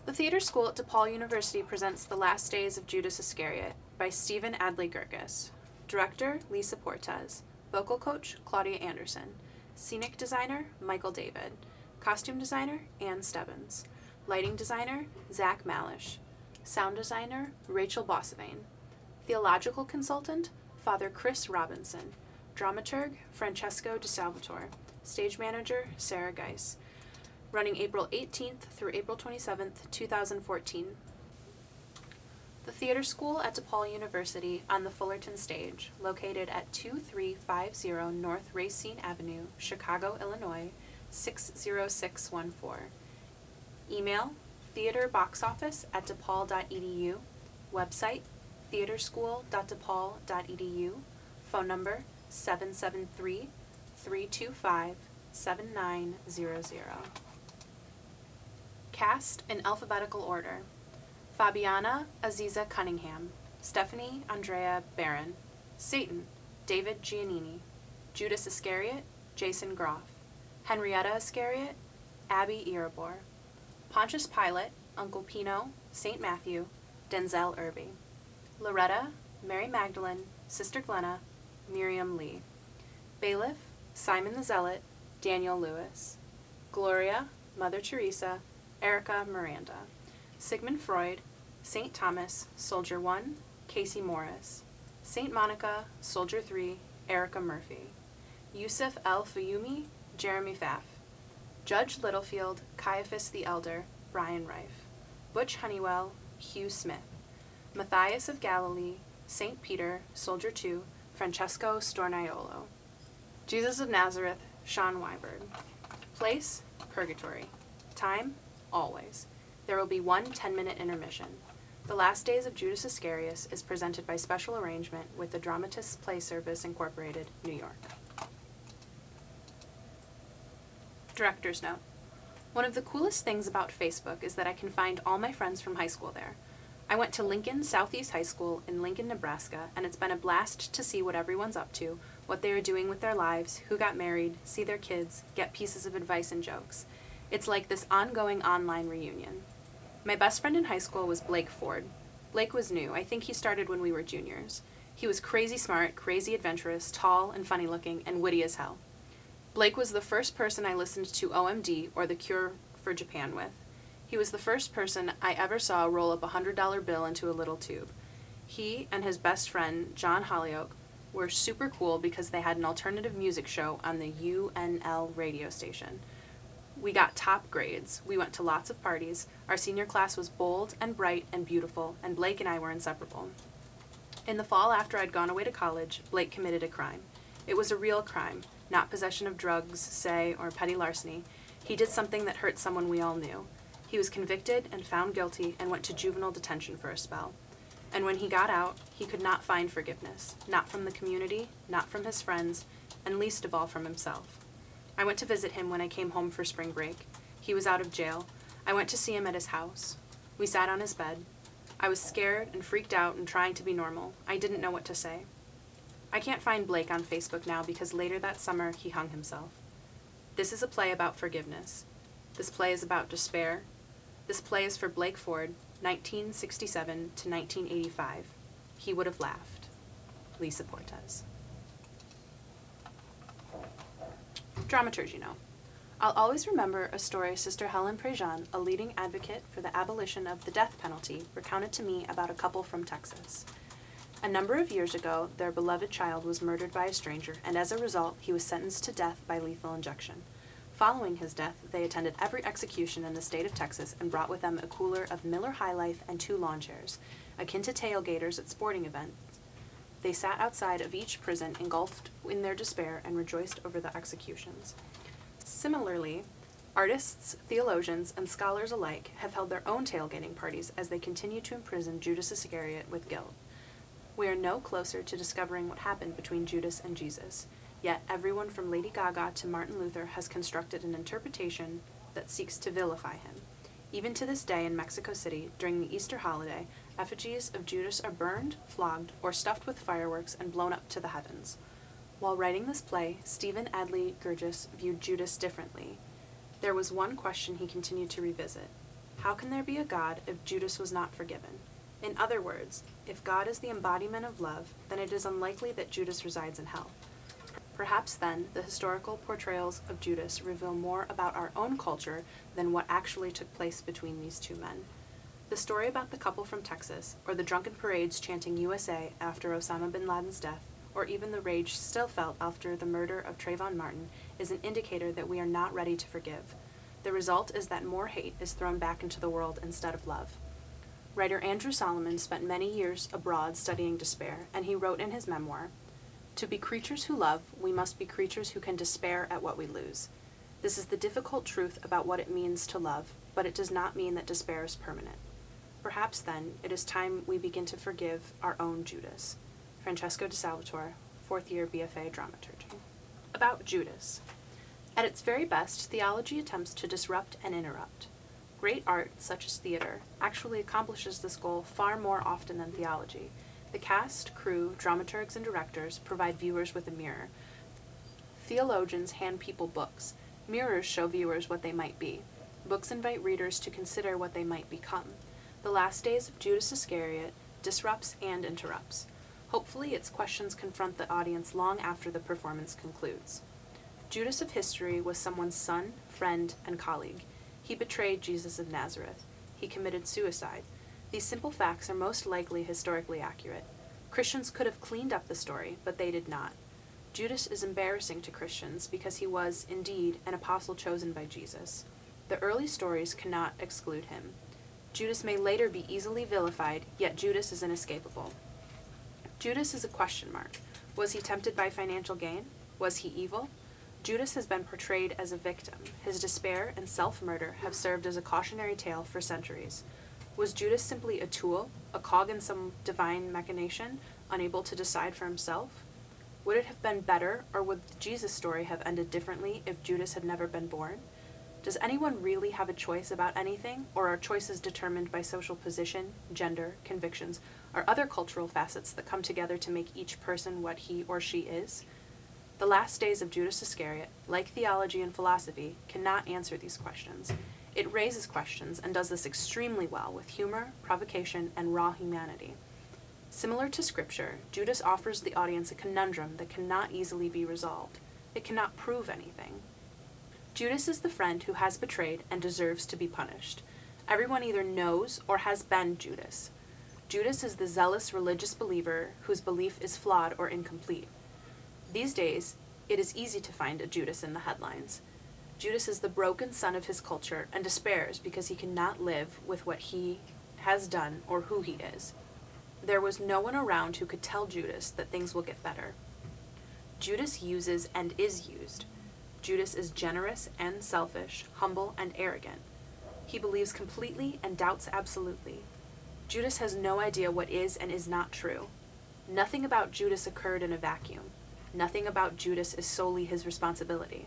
The theater school at DePaul University presents The Last Days of Judas Iscariot by Stephen Adley Gurgis. Director, Lisa Portez. Vocal coach, Claudia Anderson. Scenic designer, Michael David. Costume designer, Ann Stebbins. Lighting designer, Zach Malish. Sound designer, Rachel Bossavain. Theological consultant, Father Chris Robinson. Dramaturg, Francesco DeSalvatore. Stage manager, Sarah Geis. Running April 18th through April 27th, 2014. The theater school at DePaul University on the Fullerton stage, located at 2350 North Racine Avenue, Chicago, Illinois, 60614. Email, theaterboxoffice@depaul.edu. Website, theaterschool.depaul.edu. Phone number, 773-325-7900. Cast in alphabetical order. Fabiana Aziza Cunningham. Stephanie Andrea Barron. Satan, David Giannini. Judas Iscariot, Jason Groff. Henrietta Iscariot, Abby Erebor. Pontius Pilate, Uncle Pino, St. Matthew, Denzel Irby. Loretta, Mary Magdalene, Sister Glenna, Miriam Lee. Bailiff, Simon the Zealot, Daniel Lewis. Gloria, Mother Teresa, Erica Miranda. Sigmund Freud, St. Thomas, Soldier 1, Casey Morris. St. Monica, Soldier 3, Erica Murphy. Yusuf El Fayumi, Jeremy Pfaff. Judge Littlefield, Caiaphas the Elder, Brian Reif. Butch Honeywell, Hugh Smith. Matthias of Galilee, St. Peter, Soldier 2, Francesco Stornaiolo. Jesus of Nazareth, Sean Wybird. Place, Purgatory. Time, always. There will be one 10-minute intermission. The Last Days of Judas Iscariot is presented by special arrangement with the Dramatists Play Service Incorporated, New York. Director's note. One of the coolest things about Facebook is that I can find all my friends from high school there. I went to Lincoln Southeast High School in Lincoln, Nebraska, and it's been a blast to see what everyone's up to, what they are doing with their lives, who got married, see their kids, get pieces of advice and jokes. It's like this ongoing online reunion. My best friend in high school was Blake Ford. Blake was new. I think he started when we were juniors. He was crazy smart, crazy adventurous, tall and funny looking, and witty as hell. Blake was the first person I listened to OMD or The Cure for Japan with. He was the first person I ever saw roll up a $100 bill into a little tube. He and his best friend, John Hollyoak, were super cool because they had an alternative music show on the UNL radio station. We got top grades. We went to lots of parties. Our senior class was bold and bright and beautiful, and Blake and I were inseparable. In the fall after I'd gone away to college, Blake committed a crime. It was a real crime, not possession of drugs, say, or petty larceny. He did something that hurt someone we all knew. He was convicted and found guilty and went to juvenile detention for a spell. And when he got out, he could not find forgiveness, not from the community, not from his friends, and least of all from himself. I went to visit him when I came home for spring break. He was out of jail. I went to see him at his house. We sat on his bed. I was scared and freaked out and trying to be normal. I didn't know what to say. I can't find Blake on Facebook now because later that summer he hung himself. This is a play about forgiveness. This play is about despair. This play is for Blake Ford, 1967 to 1985. He would have laughed. Lisa Portez. Dramaturgy note. I'll always remember a story Sister Helen Prejean, a leading advocate for the abolition of the death penalty, recounted to me about a couple from Texas. A number of years ago, their beloved child was murdered by a stranger, and as a result, he was sentenced to death by lethal injection. Following his death, they attended every execution in the state of Texas and brought with them a cooler of Miller High Life and 2 lawn chairs, akin to tailgaters at sporting events. They sat outside of each prison, engulfed in their despair, and rejoiced over the executions. Similarly, artists, theologians, and scholars alike have held their own tailgating parties as they continue to imprison Judas Iscariot with guilt. We are no closer to discovering what happened between Judas and Jesus, yet everyone from Lady Gaga to Martin Luther has constructed an interpretation that seeks to vilify him. Even to this day in Mexico City, during the Easter holiday, effigies of Judas are burned, flogged, or stuffed with fireworks and blown up to the heavens. While writing this play, Stephen Adley Gurgis viewed Judas differently. There was one question he continued to revisit. How can there be a God if Judas was not forgiven? In other words, if God is the embodiment of love, then it is unlikely that Judas resides in hell. Perhaps then, the historical portrayals of Judas reveal more about our own culture than what actually took place between these two men. The story about the couple from Texas, or the drunken parades chanting USA after Osama bin Laden's death, or even the rage still felt after the murder of Trayvon Martin, is an indicator that we are not ready to forgive. The result is that more hate is thrown back into the world instead of love. Writer Andrew Solomon spent many years abroad studying despair, and he wrote in his memoir, "To be creatures who love, we must be creatures who can despair at what we lose. This is the difficult truth about what it means to love, but it does not mean that despair is permanent. Perhaps then, it is time we begin to forgive our own Judas." Francesco de Salvatore, 4th year BFA Dramaturgy. About Judas. At its very best, theology attempts to disrupt and interrupt. Great art, such as theater, actually accomplishes this goal far more often than theology. The cast, crew, dramaturgs, and directors provide viewers with a mirror. Theologians hand people books. Mirrors show viewers what they might be. Books invite readers to consider what they might become. The Last Days of Judas Iscariot disrupts and interrupts. Hopefully, its questions confront the audience long after the performance concludes. Judas of history was someone's son, friend, and colleague. He betrayed Jesus of Nazareth. He committed suicide. These simple facts are most likely historically accurate. Christians could have cleaned up the story, but they did not. Judas is embarrassing to Christians because he was, indeed, an apostle chosen by Jesus. The early stories cannot exclude him. Judas may later be easily vilified, yet Judas is inescapable. Judas is a question mark. Was he tempted by financial gain? Was he evil? Judas has been portrayed as a victim. His despair and self-murder have served as a cautionary tale for centuries. Was Judas simply a tool, a cog in some divine machination, unable to decide for himself? Would it have been better, or would the Jesus story have ended differently if Judas had never been born? Does anyone really have a choice about anything, or are choices determined by social position, gender, convictions, or other cultural facets that come together to make each person what he or she is? The Last Days of Judas Iscariot, like theology and philosophy, cannot answer these questions. It raises questions and does this extremely well with humor, provocation, and raw humanity. Similar to Scripture, Judas offers the audience a conundrum that cannot easily be resolved. It cannot prove anything. Judas is the friend who has betrayed and deserves to be punished. Everyone either knows or has been Judas. Judas is the zealous religious believer whose belief is flawed or incomplete. These days, it is easy to find a Judas in the headlines. Judas is the broken son of his culture and despairs because he cannot live with what he has done or who he is. There was no one around who could tell Judas that things will get better. Judas uses and is used. Judas is generous and selfish, humble and arrogant. He believes completely and doubts absolutely. Judas has no idea what is and is not true. Nothing about Judas occurred in a vacuum. Nothing about Judas is solely his responsibility.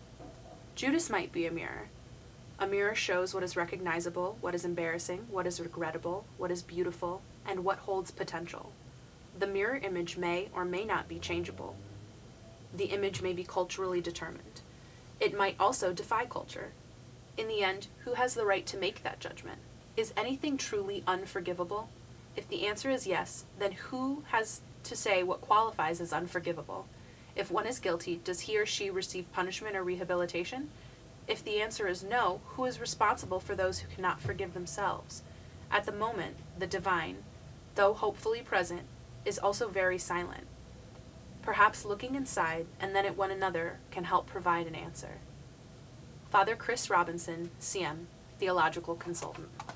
Judas might be a mirror. A mirror shows what is recognizable, what is embarrassing, what is regrettable, what is beautiful, and what holds potential. The mirror image may or may not be changeable. The image may be culturally determined. It might also defy culture. In the end, who has the right to make that judgment? Is anything truly unforgivable? If the answer is yes, then who has to say what qualifies as unforgivable? If one is guilty, does he or she receive punishment or rehabilitation? If the answer is no, who is responsible for those who cannot forgive themselves? At the moment, the divine, though hopefully present, is also very silent. Perhaps looking inside and then at one another can help provide an answer. Father Chris Robinson, CM, Theological Consultant.